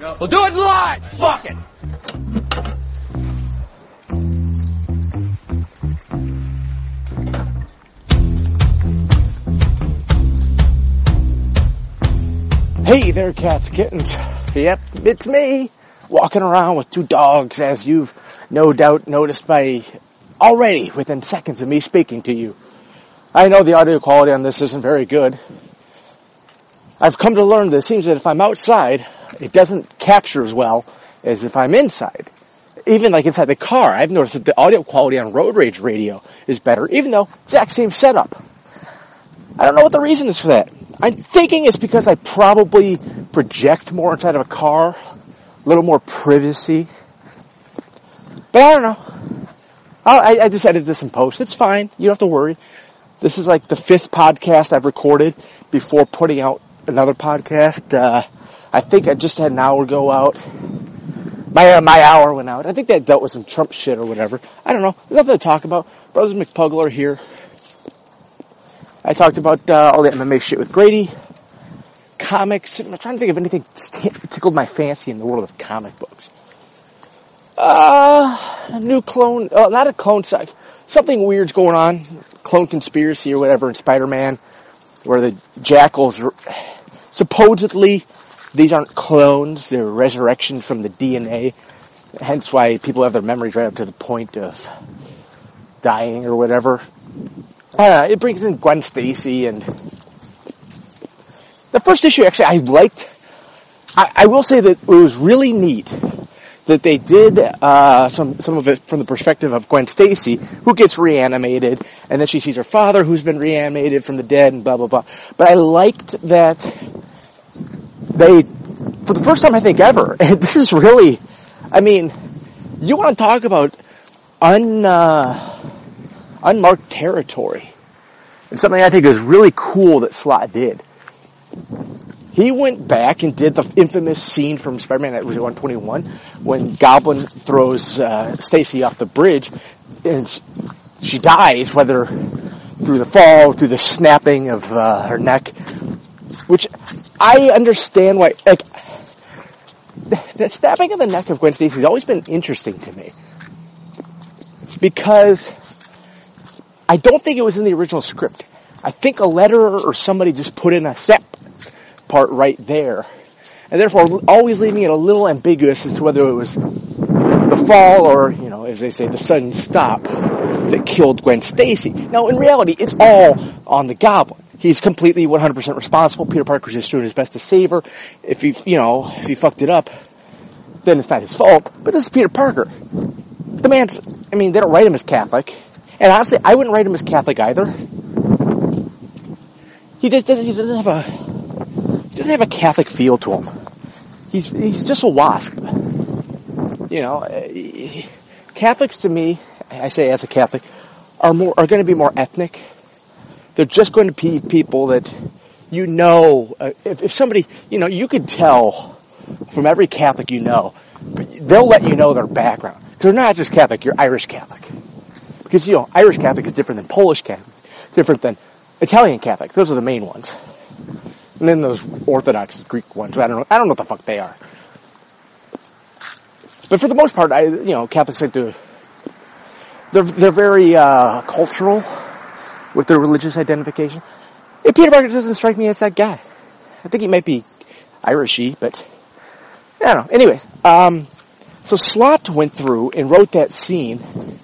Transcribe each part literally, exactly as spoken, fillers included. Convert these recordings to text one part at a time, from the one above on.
No. We'll do it live! Fuck it! Hey there, cats, kittens. Yep, it's me, walking around with two dogs, as you've no doubt noticed by already within seconds of me speaking to you. I know the audio quality on this isn't very good. I've come to learn that it seems that if I'm outside, it doesn't capture as well as if I'm inside. Even like inside the car, I've noticed that the audio quality on Road Rage radio is better, even though exact same setup. I don't know what the reason is for that. I'm thinking it's because I probably project more inside of a car, a little more privacy. But I don't know. I, I just edited this in post. It's fine. You don't have to worry. This is like the fifth podcast I've recorded before putting out another podcast. Uh, I think I just had an hour go out. My uh, my hour went out. I think that dealt with some Trump shit or whatever. I don't know. There's nothing to talk about. Brothers McPugler here. I talked about uh, all the M M A shit with Grady. Comics. I'm trying to think of anything that tickled my fancy in the world of comic books. Uh, a new clone. Oh, not a clone. Something weird's going on. Clone conspiracy or whatever in Spider-Man, where the Jackals supposedly these aren't clones; they're resurrections from the D N A. Hence, why people have their memories right up to the point of dying or whatever. Uh, it brings in Gwen Stacy, and the first issue actually I liked. I, I will say that it was really neat that they did uh some some of it from the perspective of Gwen Stacy, who gets reanimated, and then she sees her father, who's been reanimated from the dead, and blah blah blah. But I liked that they, for the first time I think ever, and this is really, I mean, you want to talk about un. Uh, unmarked territory. And something I think is really cool that Slott did. He went back and did the infamous scene from Spider-Man at one twenty-one when Goblin throws uh, Stacy off the bridge and she dies, whether through the fall, through the snapping of uh, her neck, which I understand why, like, that snapping of the neck of Gwen Stacy has always been interesting to me. Because I don't think it was in the original script. I think a letterer or somebody just put in a set part right there. And therefore always leaving it a little ambiguous as to whether it was the fall or, you know, as they say, the sudden stop that killed Gwen Stacy. Now, in reality, it's all on the Goblin. He's completely one hundred percent responsible. Peter Parker's just doing his best to save her. If he, you know, if he fucked it up, then it's not his fault. But this is Peter Parker. The man's, I mean, they don't write him as Catholic. And honestly, I wouldn't write him as Catholic either. He just doesn't, he doesn't have a, he doesn't have a Catholic feel to him. He's, he's just a wasp. You know, Catholics to me, I say as a Catholic, are more, are going to be more ethnic. They're just going to be people that, you know, uh, if, if somebody, you know, you could tell from every Catholic you know, they'll let you know their background. Because they're not just Catholic, you're Irish Catholic. Because, you know, Irish Catholic is different than Polish Catholic, different than Italian Catholic. Those are the main ones. And then those Orthodox Greek ones, I don't know, I don't know what the fuck they are. But for the most part, I, you know, Catholics like to, they're, they're very, uh, cultural with their religious identification. And Peter Parker doesn't strike me as that guy. I think he might be Irishy, but, I don't know. Anyways, um, so Slott went through and wrote that scene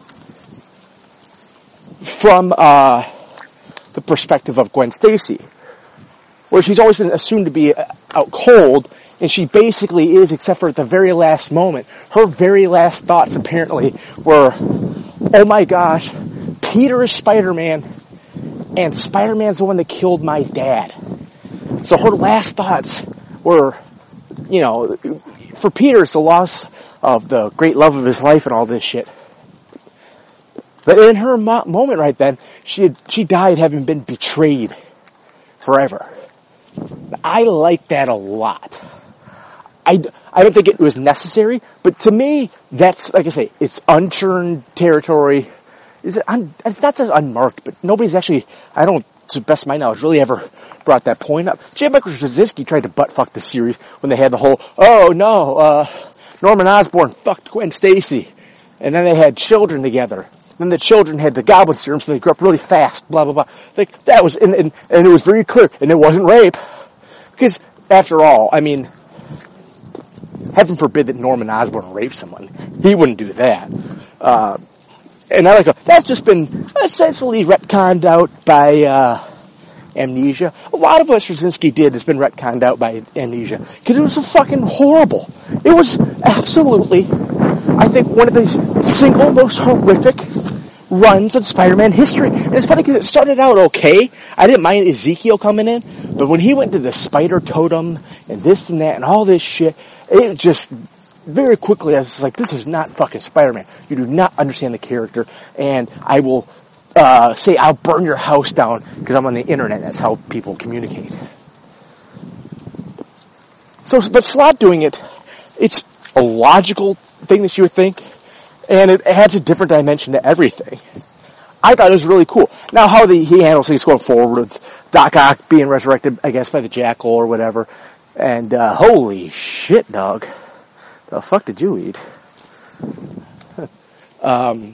from uh the perspective of Gwen Stacy, where she's always been assumed to be out cold, and she basically is, except for at the very last moment. Her very last thoughts apparently were, oh my gosh, Peter is Spider-Man, and Spider-Man's the one that killed my dad. So her last thoughts were, you know, for Peter it's the loss of the great love of his life and all this shit. But in her mo- moment right then, she had, she died having been betrayed forever. I like that a lot. I, I don't think it was necessary, but to me, that's, like I say, it's uncharted territory. Is it un, it's not just unmarked, but nobody's actually, I don't to the best of my knowledge, really ever brought that point up. J. Michael Straczynski tried to butt-fuck the series when they had the whole, oh no, uh, Norman Osborn fucked Gwen Stacy. And then they had children together. Then the children had the goblin serum, so they grew up really fast, blah, blah, blah. Like, that was, and, and, and it was very clear, and it wasn't rape. Because, after all, I mean, heaven forbid that Norman Osborn raped someone. He wouldn't do that. Uh, and I like, that's just been essentially retconned out by, uh, Amnesia. A lot of what Straczynski did has been retconned out by Amnesia. Because it was so fucking horrible. It was absolutely, I think, one of the single most horrific runs of Spider-Man history. And it's funny because it started out okay. I didn't mind Ezekiel coming in. But when he went to the spider totem and this and that and all this shit, it just very quickly I was like, this is not fucking Spider-Man. You do not understand the character. And I will uh say I'll burn your house down because I'm on the internet. That's how people communicate. So, but Slott doing it, it's a logical thing that you would think, and it adds a different dimension to everything. I thought it was really cool. Now, how the, he handles things going forward with Doc Ock being resurrected, I guess, by the Jackal or whatever, and uh holy shit, dog. The fuck did you eat? um...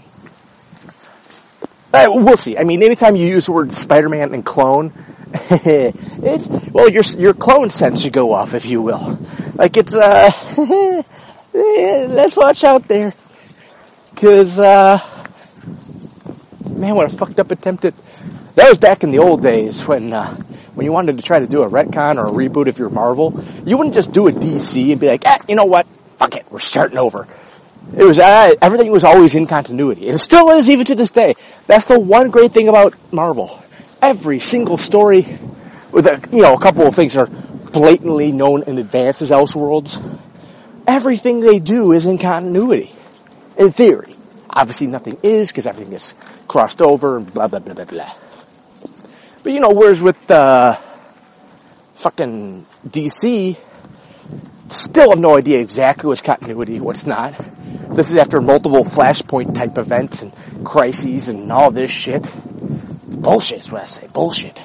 Uh, we'll see. I mean, anytime you use the word Spider-Man and clone, it's, well, your, your clone sense should go off, if you will. Like, it's, uh, let's watch out there. Cause, uh, man, what a fucked up attempt at, that was back in the old days when, uh, when you wanted to try to do a retcon or a reboot if you're Marvel, you wouldn't just do a D C and be like, ah, you know what? Fuck it, we're starting over. It was, uh, everything was always in continuity. And it still is even to this day. That's the one great thing about Marvel. Every single story, with a, you know, a couple of things are blatantly known in advance as Elseworlds. Everything they do is in continuity. In theory. Obviously nothing is, because everything is crossed over and blah, blah, blah, blah, blah. But you know, whereas with, uh, fucking D C, still have no idea exactly what's continuity, what's not. This is after multiple Flashpoint type events and crises and all this shit. Bullshit is what I say. Bullshit.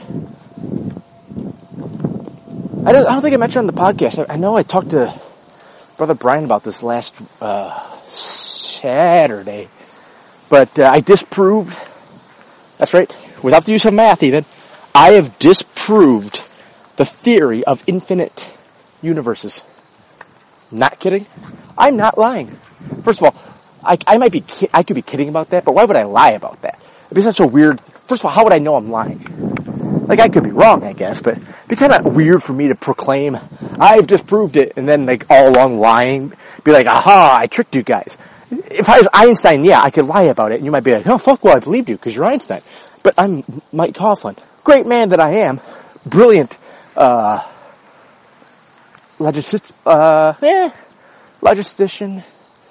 I don't, I don't think I mentioned on the podcast. I, I know I talked to Brother Brian about this last uh Saturday. But uh, I disproved, that's right, without the use of math even, I have disproved the theory of infinite universes. Not kidding. I'm not lying. First of all, I, I might be, ki- I could be kidding about that, but why would I lie about that? It'd be such a weird, first of all, how would I know I'm lying? Like, I could be wrong, I guess, but it'd be kind of weird for me to proclaim, I've disproved it, and then, like, all along lying, be like, aha, I tricked you guys. If I was Einstein, yeah, I could lie about it, and you might be like, oh, fuck, well, I believed you, because you're Einstein. But I'm Mike Coughlin. Great man that I am. Brilliant, uh, logist, uh, eh, logistician.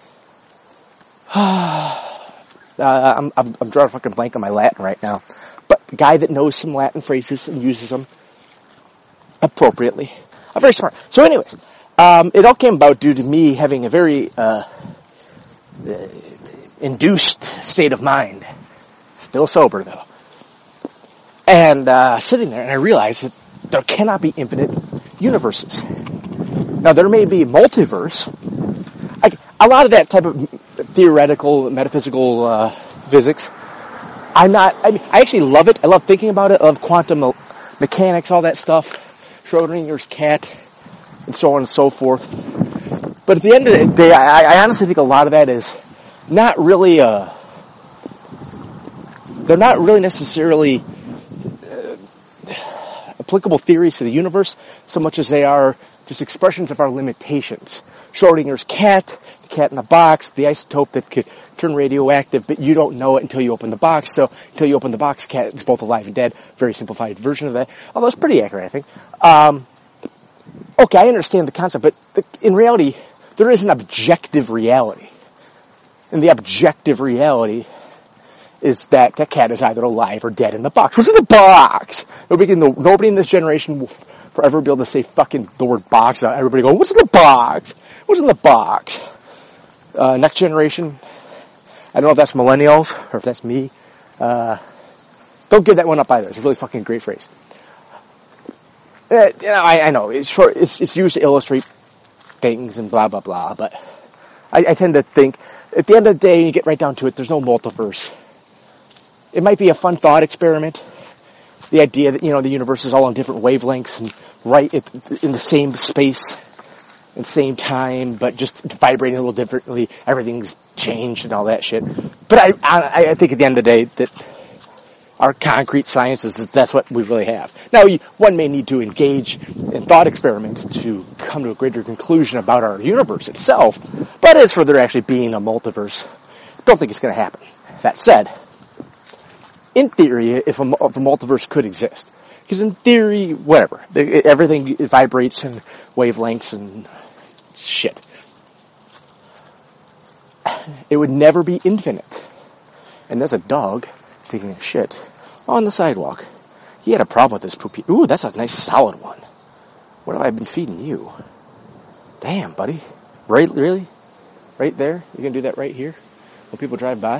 uh, I'm, I'm, I'm drawing a fucking blank on my Latin right now. But a guy that knows some Latin phrases and uses them appropriately. I'm very smart. So anyways, um, it all came about due to me having a very, uh, uh, induced state of mind. Still sober though. And, uh, sitting there and I realized that there cannot be infinite universes. Now there may be multiverse. I, a lot of that type of theoretical, metaphysical, uh, physics. I'm not, I mean, I actually love it. I love thinking about it. I love quantum mechanics, all that stuff. Schrodinger's cat, and so on and so forth. But at the end of the day, I, I honestly think a lot of that is not really, uh, they're not really necessarily uh, applicable theories to the universe so much as they are just expressions of our limitations. Schrodinger's cat, the cat in the box, the isotope that could turn radioactive, but you don't know it until you open the box. So until you open the box, cat is both alive and dead. Very simplified version of that. Although it's pretty accurate, I think. Um, okay, I understand the concept, but the, in reality, there is an objective reality. And the objective reality is that that cat is either alive or dead in the box. What's in the box? Nobody can, nobody in this generation will forever be able to say fucking the word box. Everybody go, what's in the box? What's in the box? Uh, next generation, I don't know if that's millennials or if that's me. Uh, Don't give that one up either. It's a really fucking great phrase. Uh, you know, I, I know it's short. It's it's used to illustrate things and blah blah blah. But I, I tend to think at the end of the day, you get right down to it. There's no multiverse. It might be a fun thought experiment. The idea that, you know, the universe is all on different wavelengths and right in the same space and same time, but just vibrating a little differently. Everything's changed and all that shit. But I, I, I think at the end of the day that our concrete science is that's what we really have. Now, one may need to engage in thought experiments to come to a greater conclusion about our universe itself. But as for there actually being a multiverse, I don't think it's going to happen. That said, in theory, if a, if a multiverse could exist, because in theory, whatever, everything vibrates in wavelengths and shit. It would never be infinite. And there's a dog taking a shit on the sidewalk. He had a problem with this poopy. Ooh, that's a nice solid one. What have I been feeding you? Damn, buddy. Right, really? Right there? You gonna do that right here? When people drive by?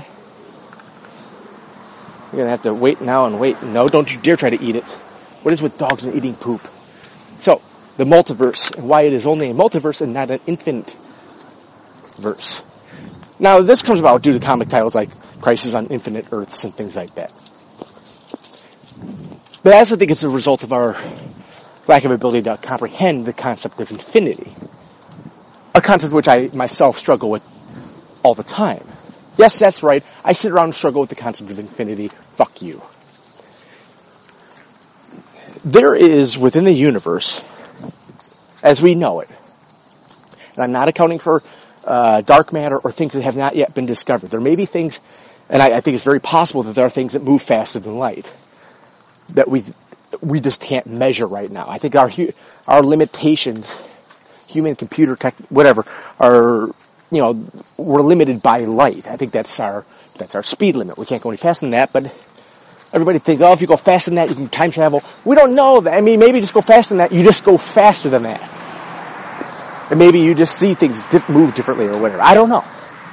You're gonna have to wait now and wait. No, don't you dare try to eat it. What is with dogs and eating poop? So, the multiverse, and why it is only a multiverse and not an infinite verse. Now, this comes about due to comic titles like Crisis on Infinite Earths and things like that. But I also think it's a result of our lack of ability to comprehend the concept of infinity. A concept which I myself struggle with all the time. Yes, that's right. I sit around and struggle with the concept of infinity. Fuck you. There is, within the universe, as we know it, and I'm not accounting for uh, dark matter or things that have not yet been discovered. There may be things, and I, I think it's very possible that there are things that move faster than light that we we just can't measure right now. I think our our limitations, human computer tech, whatever, are, you know, we're limited by light. I think that's our that's our speed limit. We can't go any faster than that, but everybody thinks, oh, if you go faster than that, you can time travel. We don't know that. I mean, maybe just go faster than that. You just go faster than that. And maybe you just see things diff- move differently or whatever. I don't know.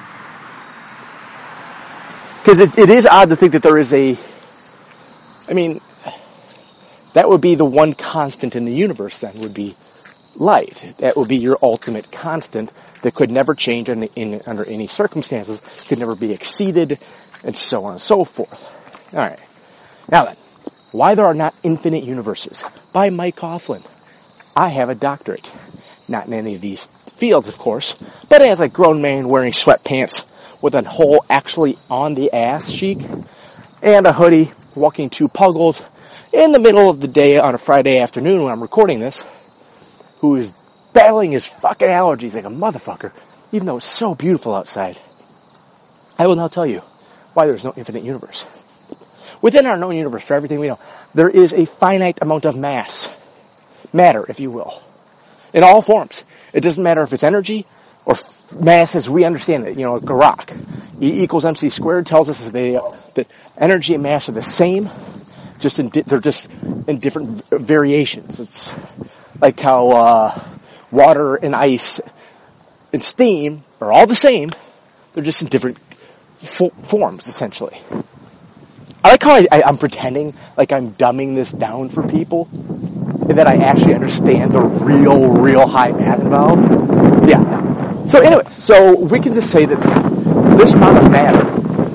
Because it, it is odd to think that there is a, I mean, that would be the one constant in the universe then, would be light. That would be your ultimate constant that could never change in, in, under any circumstances, could never be exceeded, and so on and so forth. Alright. Now then, Why There Are Not Infinite Universes by Mike Coughlin. I have a doctorate. Not in any of these fields, of course, but as a grown man wearing sweatpants with a hole actually on the ass cheek and a hoodie, walking two puggles in the middle of the day on a Friday afternoon when I'm recording this, who is battling his fucking allergies like a motherfucker, even though it's so beautiful outside. I will now tell you why there's no infinite universe. Within our known universe, for everything we know, there is a finite amount of mass. Matter, if you will. In all forms. It doesn't matter if it's energy or mass as we understand it, you know, like a rock. E equals mc squared tells us that, they, that energy and mass are the same, just in di- they're just in different variations. It's like how uh, water and ice and steam are all the same, they're just in different fo- forms, essentially. I like how I, I, I'm pretending like I'm dumbing this down for people, and that I actually understand the real, real high math involved. Yeah, yeah. So anyway, so we can just say that this amount of matter,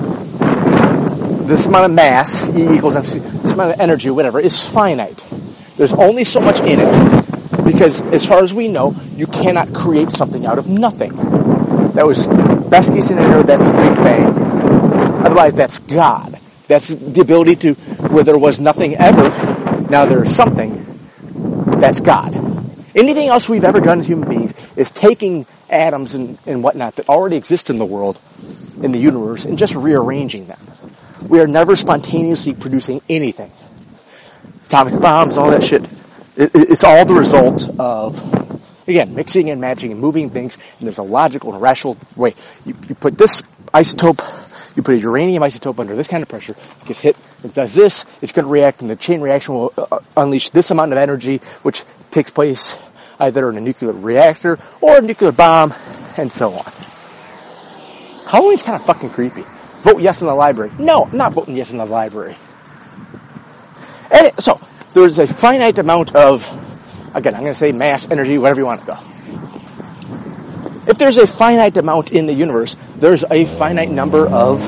this amount of mass, E equals mc, this amount of energy, whatever, is finite. There's only so much in it, because as far as we know, you cannot create something out of nothing. That was best case scenario, that's the Big Bang. Otherwise, that's God. That's the ability to, where there was nothing ever, now there's something. That's God. Anything else we've ever done as human beings is taking atoms and, and whatnot that already exist in the world, in the universe, and just rearranging them. We are never spontaneously producing anything. Atomic bombs, all that shit. It, it, it's all the result of, again, mixing and matching and moving things, and there's a logical and rational way. You, you put this isotope, you put a uranium isotope under this kind of pressure, it gets hit, it does this, it's going to react, and the chain reaction will uh, unleash this amount of energy, which takes place either in a nuclear reactor or a nuclear bomb, and so on. Halloween's kind of fucking creepy. Vote yes in the library. No, I'm not voting yes in the library. And so, there's a finite amount of, again, I'm going to say mass, energy, whatever you want to go. If there's a finite amount in the universe, there's a finite number of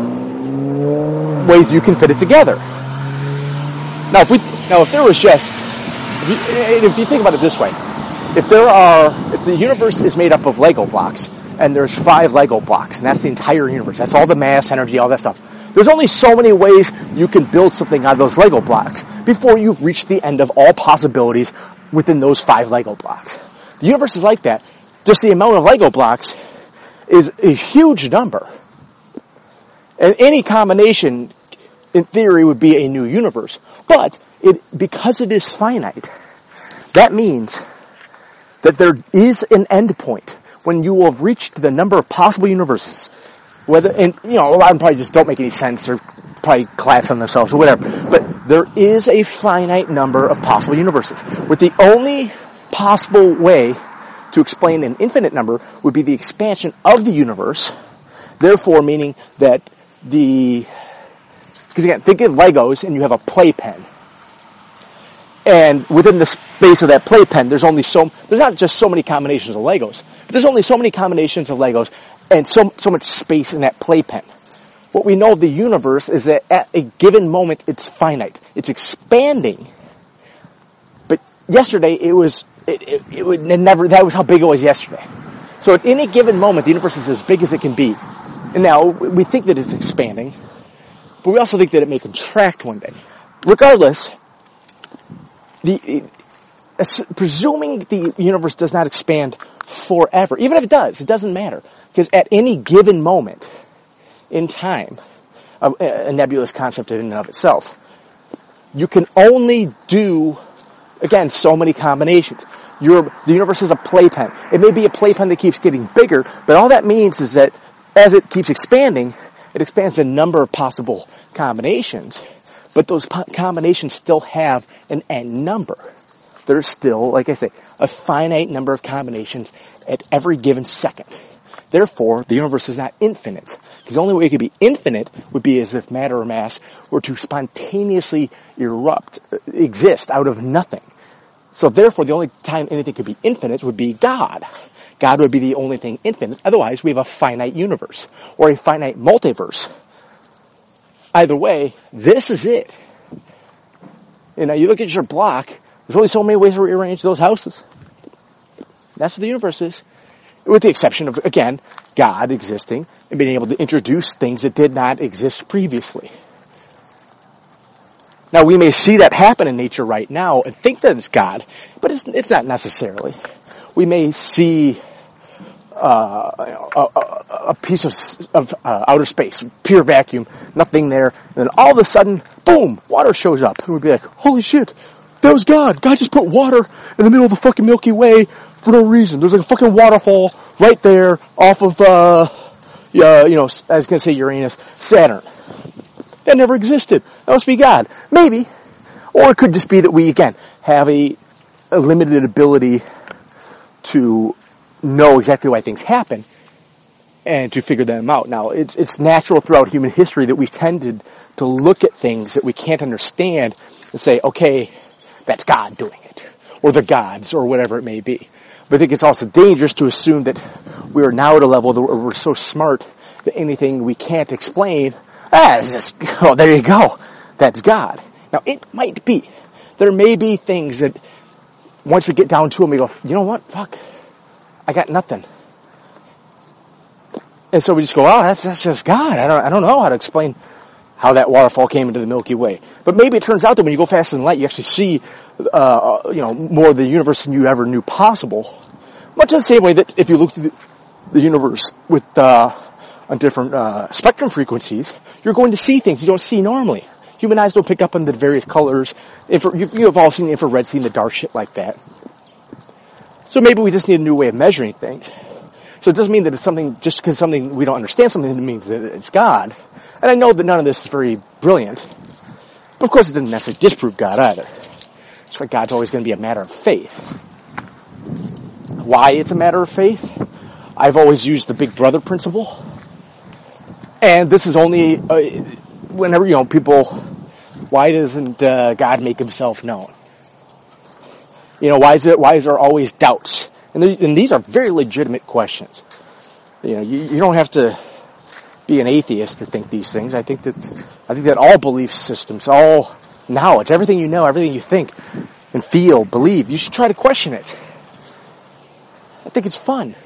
ways you can fit it together. Now, if we, now if there was just, if you, if you think about it this way, if there are, if the universe is made up of Lego blocks, and there's five Lego blocks, and that's the entire universe, that's all the mass, energy, all that stuff, there's only so many ways you can build something out of those Lego blocks before you've reached the end of all possibilities within those five Lego blocks. The universe is like that. Just the amount of Lego blocks is a huge number. And any combination, in theory, would be a new universe. But it, because it is finite, that means that there is an end point when you will have reached the number of possible universes. Whether, and, you know, a lot of them probably just don't make any sense or probably collapse on themselves or whatever. But there is a finite number of possible universes. With the only possible way to explain an infinite number would be the expansion of the universe, therefore meaning that the, because again, think of Legos and you have a playpen. And within the space of that playpen, there's only so, there's not just so many combinations of Legos, but there's only so many combinations of Legos and so, so much space in that playpen. What we know of the universe is that at a given moment, it's finite. It's expanding. But yesterday, it was, It, it, it would never, that was how big it was yesterday. So at any given moment, the universe is as big as it can be. And now, we think that it's expanding, but we also think that it may contract one day. Regardless, the, uh, presuming the universe does not expand forever, even if it does, it doesn't matter. Because at any given moment in time, a, a nebulous concept in and of itself, you can only do, again, so many combinations. Your, the universe is a playpen. It may be a playpen that keeps getting bigger, but all that means is that as it keeps expanding, it expands the number of possible combinations, but those po- combinations still have an end number. There's still, like I say, a finite number of combinations at every given second. Therefore, the universe is not infinite. Because the only way it could be infinite would be as if matter or mass were to spontaneously erupt, exist out of nothing. So therefore, the only time anything could be infinite would be God. God would be the only thing infinite. Otherwise, we have a finite universe or a finite multiverse. Either way, this is it. You know, you look at your block, there's only so many ways to rearrange those houses. That's what the universe is. With the exception of, again, God existing and being able to introduce things that did not exist previously. Now, we may see that happen in nature right now and think that it's God, but it's, it's not necessarily. We may see uh, a, a, a piece of, of uh, outer space, pure vacuum, nothing there, and then all of a sudden, boom, water shows up. And we'd be like, holy shit, that was God. God just put water in the middle of the fucking Milky Way for no reason. There's like a fucking waterfall right there off of, uh, uh you know, I was going to say Uranus, Saturn. That never existed. That must be God. Maybe. Or it could just be that we, again, have a, a limited ability to know exactly why things happen and to figure them out. Now, it's, it's natural throughout human history that we've tended to look at things that we can't understand and say, okay, that's God doing it. Or the gods, or whatever it may be. But I think it's also dangerous to assume that we are now at a level where we're so smart that anything we can't explain, ah, it's just, oh, there you go. That's God. Now, it might be. There may be things that once we get down to them, we go, you know what? Fuck. I got nothing. And so we just go, oh, that's, that's just God. I don't, I don't know how to explain how that waterfall came into the Milky Way. But maybe it turns out that when you go faster than light, you actually see, uh, you know, more of the universe than you ever knew possible. Much in the same way that if you look at the, the universe with, uh, on different, uh, spectrum frequencies, you're going to see things you don't see normally. Human eyes don't pick up on the various colors. Infra- you, you have all seen infrared, seen the dark shit like that. So maybe we just need a new way of measuring things. So it doesn't mean that it's something, just because something we don't understand something, that means that it's God. And I know that none of this is very brilliant. But of course it doesn't necessarily disprove God either. That's why God's always going to be a matter of faith. Why it's a matter of faith? I've always used the Big Brother principle. And this is only, uh, whenever, you know, people Why doesn't uh, God make himself known? You know, why is it? Why is there always doubts? And, and these are very legitimate questions. You know, you, you don't have to be an atheist to think these things. I think that I think that all belief systems, all knowledge, everything you know, everything you think and feel, believe, you should try to question it. I think it's fun.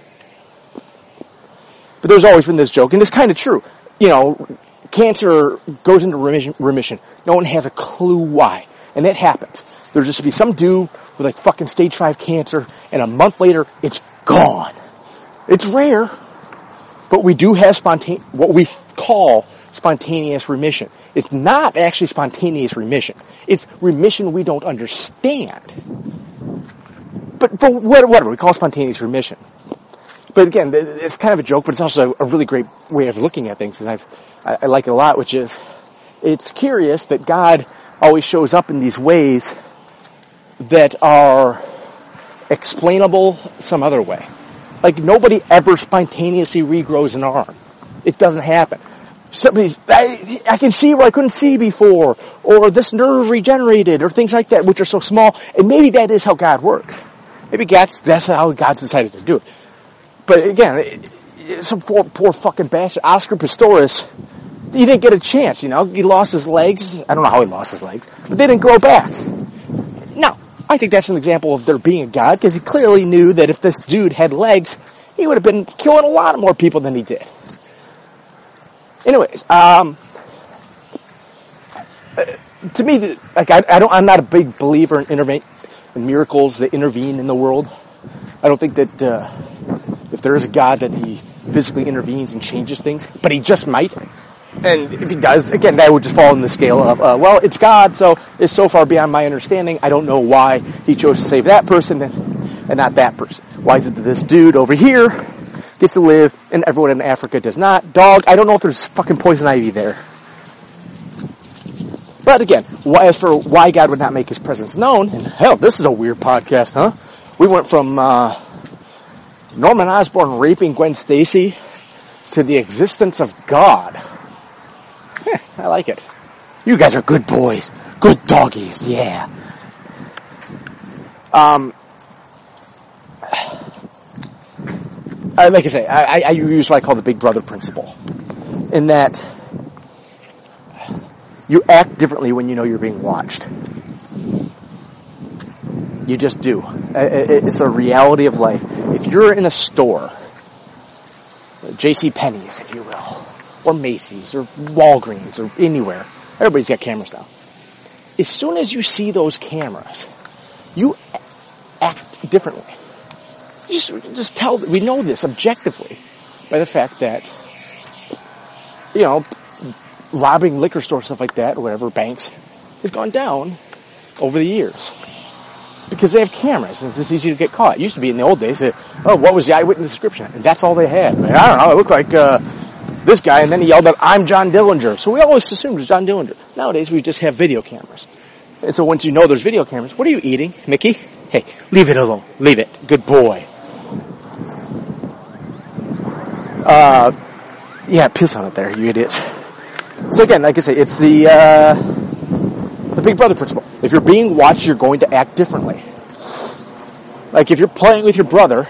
But there's always been this joke, and it's kind of true. You know, cancer goes into remission, remission. No one has a clue why. And that happens. There'll just be some dude with like fucking stage five cancer, and a month later, it's gone. It's rare, but we do have spontane- what we call spontaneous remission. It's not actually spontaneous remission. It's remission we don't understand. But, but whatever, we call it spontaneous remission. But again, it's kind of a joke, but it's also a really great way of looking at things, and I've, I, I like it a lot, which is, it's curious that God always shows up in these ways that are explainable some other way. Like, nobody ever spontaneously regrows an arm. It doesn't happen. Somebody's, I, I can see where I couldn't see before, or this nerve regenerated, or things like that, which are so small, and maybe that is how God works. Maybe God's, that's how God's decided to do it. But again, some poor, poor fucking bastard, Oscar Pistorius, he didn't get a chance, you know. He lost his legs. I don't know how he lost his legs, but they didn't grow back. Now, I think that's an example of there being a God, because he clearly knew that if this dude had legs, he would have been killing a lot more people than he did. Anyways, um, to me, like I, I don't, I'm not a big believer in, interve- in miracles that intervene in the world. I don't think that uh, if there is a God that he physically intervenes and changes things, but he just might. And if he does, again, that would just fall in the scale of, uh, well, it's God, so it's so far beyond my understanding. I don't know why he chose to save that person and, and not that person. Why is it that this dude over here gets to live and everyone in Africa does not? Dog, I don't know if there's fucking poison ivy there. But again, as for why God would not make his presence known, and hell, this is a weird podcast, huh? We went from uh, Norman Osborn raping Gwen Stacy to the existence of God. Heh, I like it. You guys are good boys. Good doggies, yeah. Um, uh, like I say, I, I use what I call the Big Brother principle. In that, you act differently when you know you're being watched. You just do. It's a reality of life. If you're in a store, JCPenney's, if you will, or Macy's, or Walgreens, or anywhere, everybody's got cameras now. As soon as you see those cameras, you act differently. You just, just tell, we know this objectively by the fact that, you know, robbing liquor stores, stuff like that, or whatever, banks, has gone down over the years. Because they have cameras, and it's just easy to get caught. It used to be in the old days, that, oh, what was the eyewitness description? And that's all they had. I, mean, I don't know, it looked like uh, this guy, and then he yelled out, I'm John Dillinger. So we always assumed it was John Dillinger. Nowadays, we just have video cameras. And so once you know there's video cameras, what are you eating, Mickey? Hey, leave it alone. Leave it. Good boy. Uh, yeah, piss on it there, you idiot. So again, like I say, it's the, uh, the Big Brother principle. If you're being watched, you're going to act differently. Like, if you're playing with your brother,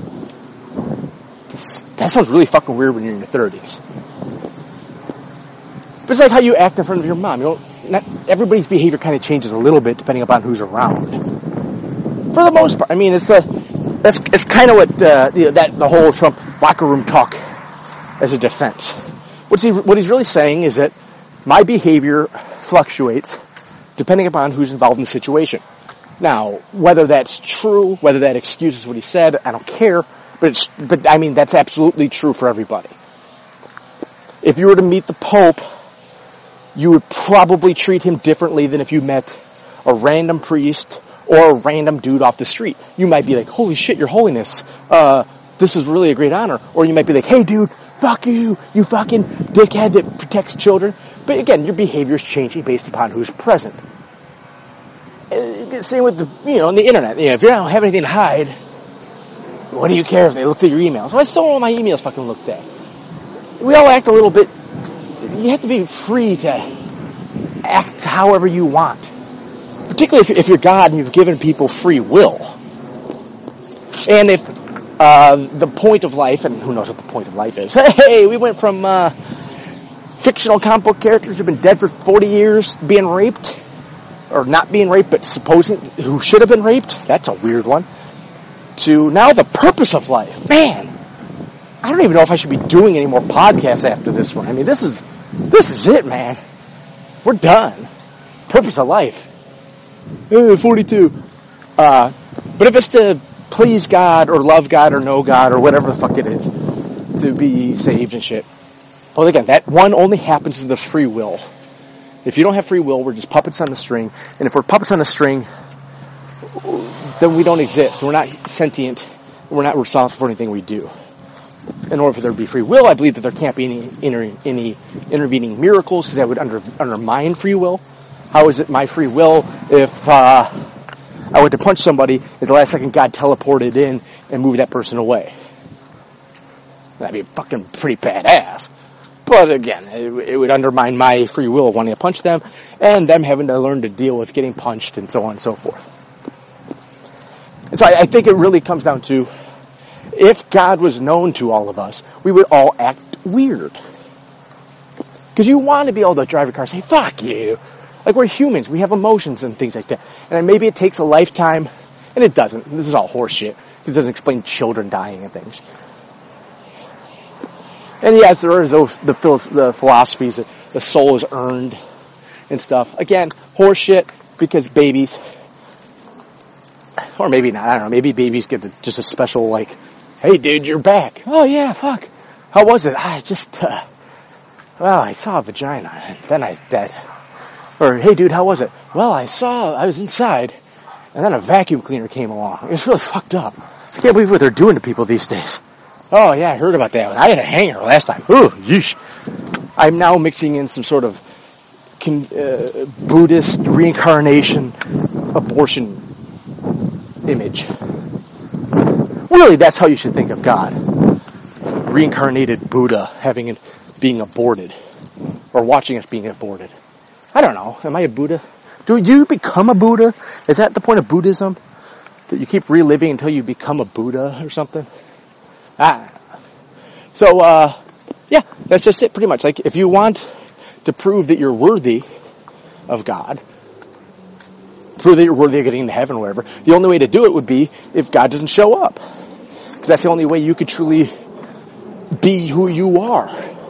this, that sounds really fucking weird when you're in your thirties. But it's like how you act in front of your mom. You don't, not, everybody's behavior kind of changes a little bit depending upon who's around. For the most part. I mean, it's the, that's, it's kind of what, uh, the, that, the whole Trump locker room talk as a defense. What's he, what he's really saying is that my behavior fluctuates depending upon who's involved in the situation. Now, whether that's true, whether that excuses what he said, I don't care, but it's, but I mean, that's absolutely true for everybody. If you were to meet the Pope, you would probably treat him differently than if you met a random priest or a random dude off the street. You might be like, holy shit, your holiness, uh, this is really a great honor. Or you might be like, hey dude, fuck you, you fucking dickhead that protects children. But again, your behavior is changing based upon who's present. Same with the, you know, on the internet. You know, if you don't have anything to hide, what do you care if they look at your emails? Well, I still want my emails fucking looked at. We all act a little bit, you have to be free to act however you want. Particularly if, if you're God and you've given people free will. And if uh, the point of life, and who knows what the point of life is. Hey, we went from uh, fictional comic book characters who've been dead for forty years being raped, or not being raped, but supposing who should have been raped. That's a weird one. To now the purpose of life. Man, I don't even know if I should be doing any more podcasts after this one. I mean, this is this is it, man. We're done. Purpose of life. Uh, forty-two. Uh, but if it's to please God or love God or know God or whatever the fuck it is, to be saved and shit. Well, again, that one only happens if there's free will. If you don't have free will, we're just puppets on a string. And if we're puppets on a string, then we don't exist. We're not sentient. We're not responsible for anything we do. In order for there to be free will, I believe that there can't be any, inter, any intervening miracles, because that would under, undermine free will. How is it my free will if uh, I went to punch somebody at the last second God teleported in and moved that person away? That'd be fucking pretty badass. But again, it, it would undermine my free will of wanting to punch them, and them having to learn to deal with getting punched and so on and so forth. And so I, I think it really comes down to, if God was known to all of us, we would all act weird. Because you want to be able to drive your car and say, fuck you. Like, we're humans. We have emotions and things like that. And maybe it takes a lifetime, and it doesn't. This is all horseshit. It doesn't explain children dying and things. And yes, there is those, the, the philosophies that the soul is earned and stuff. Again, horseshit, because babies, or maybe not, I don't know, maybe babies get the, just a special, like, hey dude, you're back. Oh yeah, fuck. How was it? I just, uh, well, I saw a vagina, and then I was dead. Or, hey dude, how was it? Well, I saw, I was inside, and then a vacuum cleaner came along. It was really fucked up. I can't believe what they're doing to people these days. Oh yeah, I heard about that one. I had a hanger last time. Ooh, yeesh. I'm now mixing in some sort of con, uh, Buddhist reincarnation abortion image. Really, that's how you should think of God. Reincarnated Buddha having it, being aborted. Or watching us being aborted. I don't know. Am I a Buddha? Do you become a Buddha? Is that the point of Buddhism? That you keep reliving until you become a Buddha or something? Ah. So, uh, yeah, that's just it pretty much. Like, if you want to prove that you're worthy of God, prove that you're worthy of getting into heaven or whatever, the only way to do it would be if God doesn't show up. Because that's the only way you could truly be who you are.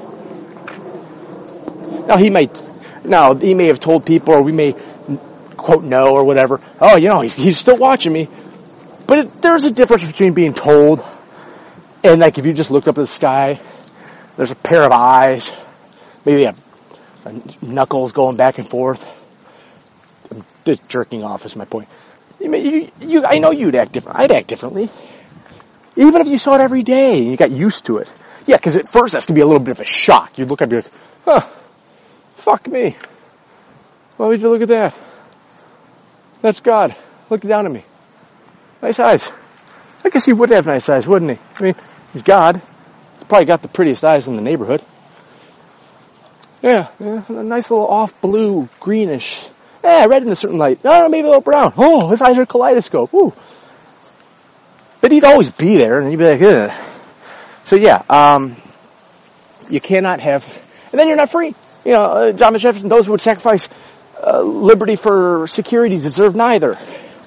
Now, he might, now, he may have told people, or we may, quote, know or whatever, oh, you know, he's, he's still watching me. But it, there's a difference between being told and, like, if you just looked up at the sky, there's a pair of eyes, maybe a, a knuckles going back and forth. I'm just jerking off is my point. You, you, you, I know you'd act different. I'd act differently. Even if you saw it every day and you got used to it. Yeah, because at first that's going to be a little bit of a shock. You'd look up and be like, huh, fuck me. Why would you look at that? That's God. Look down at me. Nice eyes. I guess he would have nice eyes, wouldn't he? I mean, he's God. He's probably got the prettiest eyes in the neighborhood. Yeah, yeah, a nice little off blue, greenish. Yeah, red in a certain light. No, maybe a little brown. Oh, his eyes are a kaleidoscope. Ooh. But he'd always be there, and you'd be like, ugh. So yeah, um, you cannot have, and then you're not free. You know, uh, Thomas Jefferson, those who would sacrifice uh, liberty for security deserve neither.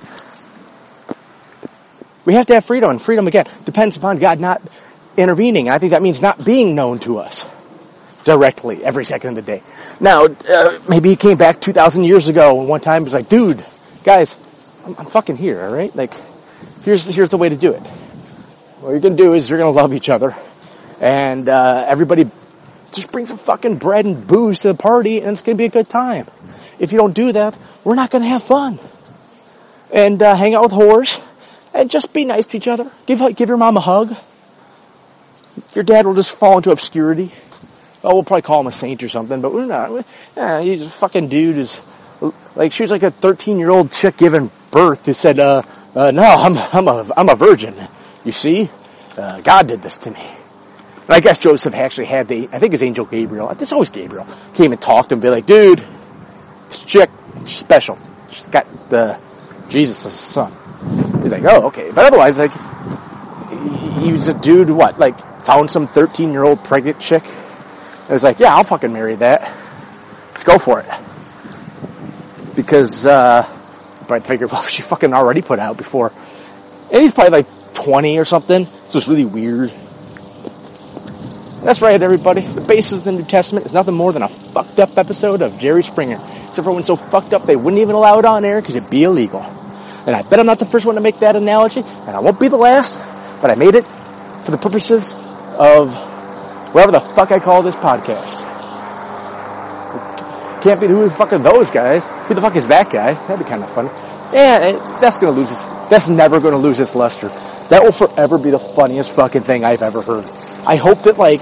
We have to have freedom, and freedom, again, depends upon God not intervening. And I think that means not being known to us directly every second of the day. Now, uh, maybe he came back two thousand years ago, and one time he was like, dude, guys, I'm, I'm fucking here, all right? Like, here's, here's the way to do it. What you're going to do is you're going to love each other, and uh, everybody just bring some fucking bread and booze to the party, and it's going to be a good time. If you don't do that, we're not going to have fun. And uh, hang out with whores. And just be nice to each other. Give give your mom a hug. Your dad will just fall into obscurity. Oh, we'll probably call him a saint or something, but we're not. Yeah, he's a fucking dude who's, like, she was like a thirteen-year-old chick giving birth who said, uh, uh, no, I'm, I'm a, I'm a virgin. You see? Uh, God did this to me. And I guess Joseph actually had the, I think it was Angel Gabriel. It's always Gabriel. Came and talked to him and be like, dude, This chick, she's special. She's got the Jesus as a son. He's like, oh, okay. But otherwise, like, he was a dude who, what, like, found some thirteen-year-old pregnant chick. And was like, yeah, I'll fucking marry that. Let's go for it. Because, uh, but I figured, well, she fucking already put out before. And he's probably like twenty or something. So it's really weird. That's right, everybody. The basis of the New Testament is nothing more than a fucked up episode of Jerry Springer. Except for when it's so fucked up they wouldn't even allow it on air because it'd be illegal. And I bet I'm not the first one to make that analogy, and I won't be the last, but I made it for the purposes of whatever the fuck I call this podcast. Can't be who the fuck are those guys? Who the fuck is that guy? That'd be kind of funny. Yeah, that's gonna lose its, that's never gonna lose its luster. That will forever be the funniest fucking thing I've ever heard. I hope that, like,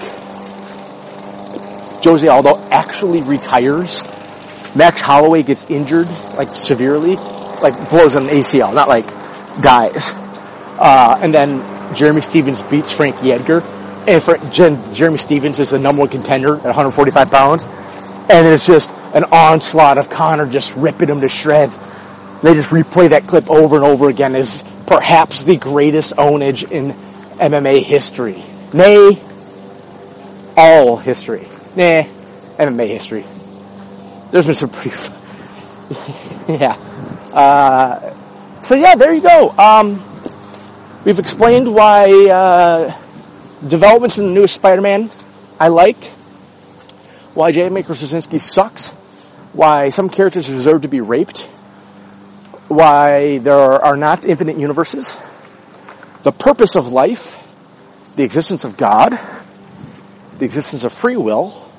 Jose Aldo actually retires. Max Holloway gets injured, like, severely. Like, blows an A C L, not like, dies. Uh, and then Jeremy Stevens beats Frankie Edgar. And for, Jen, Jeremy Stevens is the number one contender at one hundred forty-five pounds. And it's just an onslaught of Conor just ripping him to shreds. They just replay that clip over and over again as perhaps the greatest ownage in M M A history. Nay, all history. Nah, M M A history. There's been some pretty, yeah. Uh, so yeah, there you go. Um, we've explained why, uh, developments in the newest Spider-Man I liked. Why J. Michael Straczynski sucks. Why some characters deserve to be raped. Why there are not infinite universes. The purpose of life. The existence of God. The existence of free will.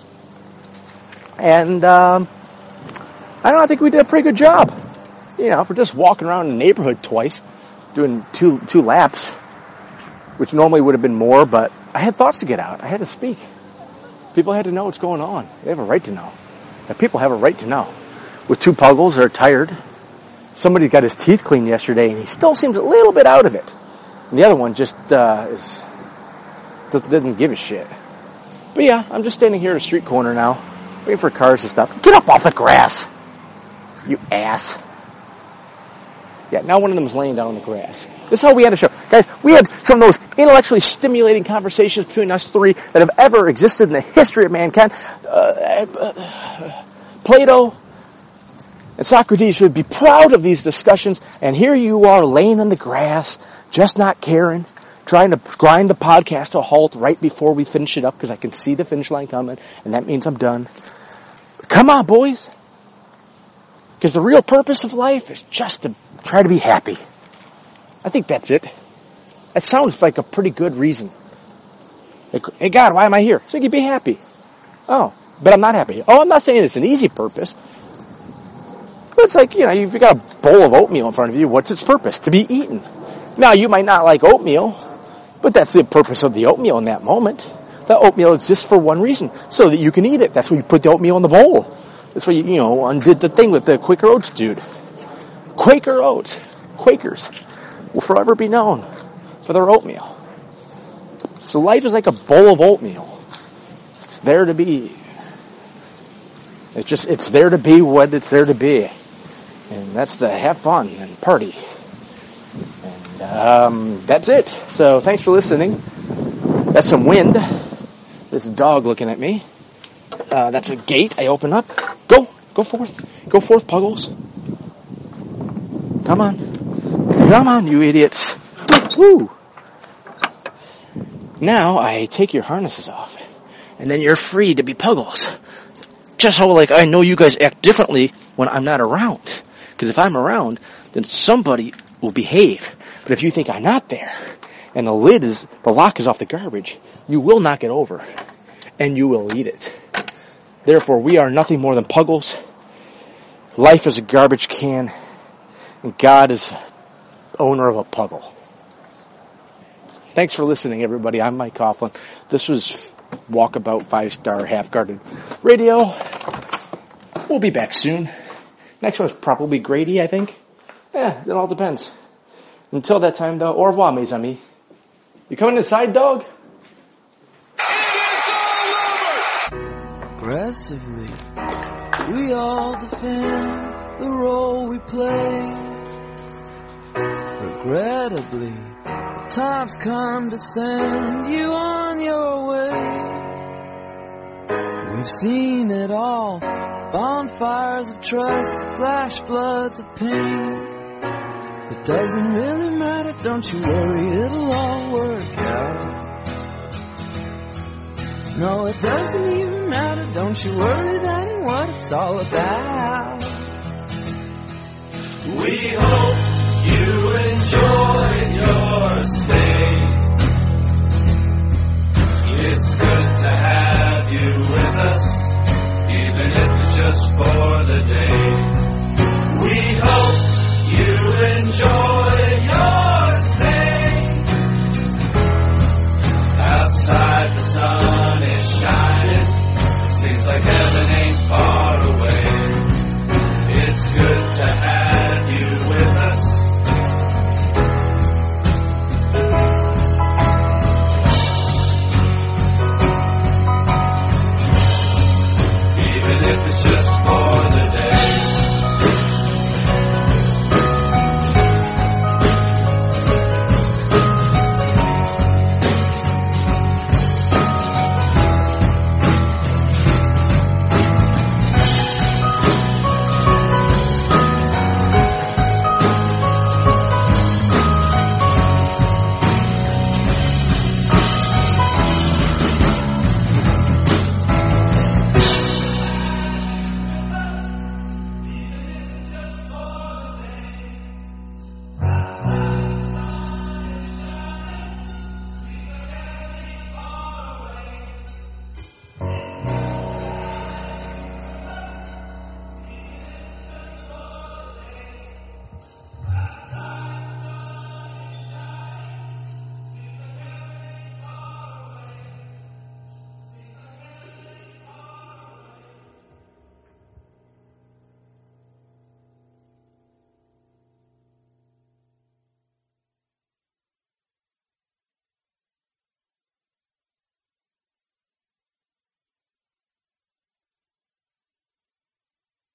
And, um, I don't know, I think we did a pretty good job. You know, for just walking around the neighborhood twice, doing two, two laps, which normally would have been more, but I had thoughts to get out. I had to speak. People had to know what's going on. They have a right to know. And people have a right to know. With two puggles, they're tired. Somebody got his teeth cleaned yesterday, and he still seems a little bit out of it. And the other one just, uh, is, doesn't give a shit. But yeah, I'm just standing here at a street corner now, waiting for cars to stop. Get up off the grass! You ass. Yeah, now one of them is laying down on the grass. This is how we had a show. Guys, we had some of those intellectually stimulating conversations between us three that have ever existed in the history of mankind. Uh, uh, Plato and Socrates should be proud of these discussions, and here you are laying in the grass, just not caring, trying to grind the podcast to a halt right before we finish it up because I can see the finish line coming, and that means I'm done. Come on, boys. Because the real purpose of life is just to try to be happy. I think that's it. That sounds like a pretty good reason. Like, hey God, why am I here? So you can be happy. Oh, but I'm not happy. Oh, I'm not saying it's an easy purpose. But it's like, you know, if you got a bowl of oatmeal in front of you, what's its purpose? To be eaten. Now, you might not like oatmeal, but that's the purpose of the oatmeal in that moment. The oatmeal exists for one reason, so that you can eat it. That's why you put the oatmeal in the bowl. That's why you, you know, undid the thing with the Quaker Oats dude. Quaker Oats. Quakers will forever be known for their oatmeal. So life is like a bowl of oatmeal. It's there to be. It's just, it's there to be what it's there to be. And that's to have fun and party. And, um, that's it. So thanks for listening. That's some wind. This dog looking at me. Uh, that's a gate I open up. Go. Go forth. Go forth, Puggles. Come on. Come on, you idiots. Woo. Now I take your harnesses off. And then you're free to be Puggles. Just so, like, I know you guys act differently when I'm not around. Because if I'm around, then somebody will behave. But if you think I'm not there, and the lid is, the lock is off the garbage, you will knock it over. And you will eat it. Therefore, we are nothing more than Puggles. Life is a garbage can. And God is owner of a Puggle. Thanks for listening, everybody. I'm Mike Coughlin. This was Walkabout Five Star Half Guarded Radio. We'll be back soon. Next one's probably Grady, I think. Yeah, it all depends. Until that time, though, au revoir, mes amis. You coming inside, dog? Grass aggressively. We all defend the role we play. Regrettably, the time's come to send you on your way. We've seen it all, bonfires of trust, flash floods of pain. It doesn't really matter, don't you worry, it'll all work out. No, it doesn't even matter, don't you worry, that ain't what it's all about. We hope you enjoyed your stay.